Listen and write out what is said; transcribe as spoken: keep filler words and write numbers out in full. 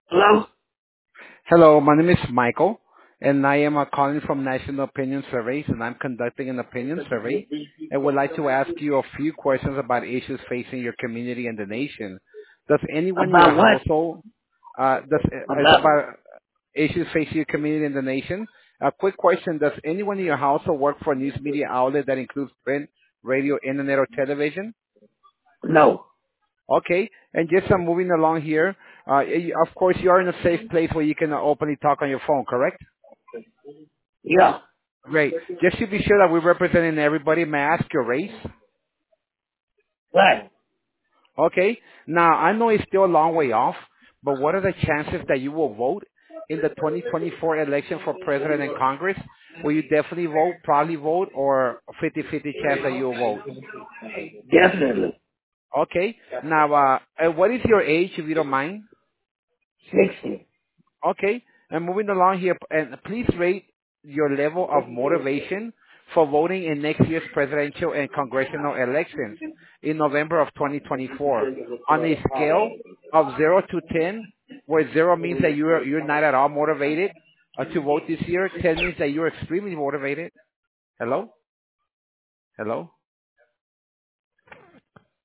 Hello? Hello, my name is Michael, and I am uh, calling from National Opinion Surveys, and I'm conducting an opinion survey. And would like to ask you a few questions about issues facing your community and the nation. Does anyone in your About what? household, uh, does, uh, it's About, about issues facing your community and the nation? A quick question, does anyone in your household work for a news media outlet that includes print, radio, internet, or television? no. Okay, and just uh, moving along here, uh, you- of course, you are in a safe place where you can uh, openly talk on your phone, correct? Yeah. Great. Just to be sure that we're representing everybody, may I ask your race? What? Okay. Now, I know it's still a long way off, but what are the chances that you will vote in the twenty twenty-four election for president and Congress? Will you definitely vote, probably vote, or fifty-fifty chance that you'll vote? Definitely. Okay. Now, uh, uh, what is your age, if you don't mind? sixty. Okay. And moving along here, and please rate your level of motivation for voting in next year's presidential and congressional elections in November of twenty twenty-four on a scale of zero to ten, where zero means that you're, you're not at all motivated uh, to vote this year. ten means that you're extremely motivated. Hello? Hello?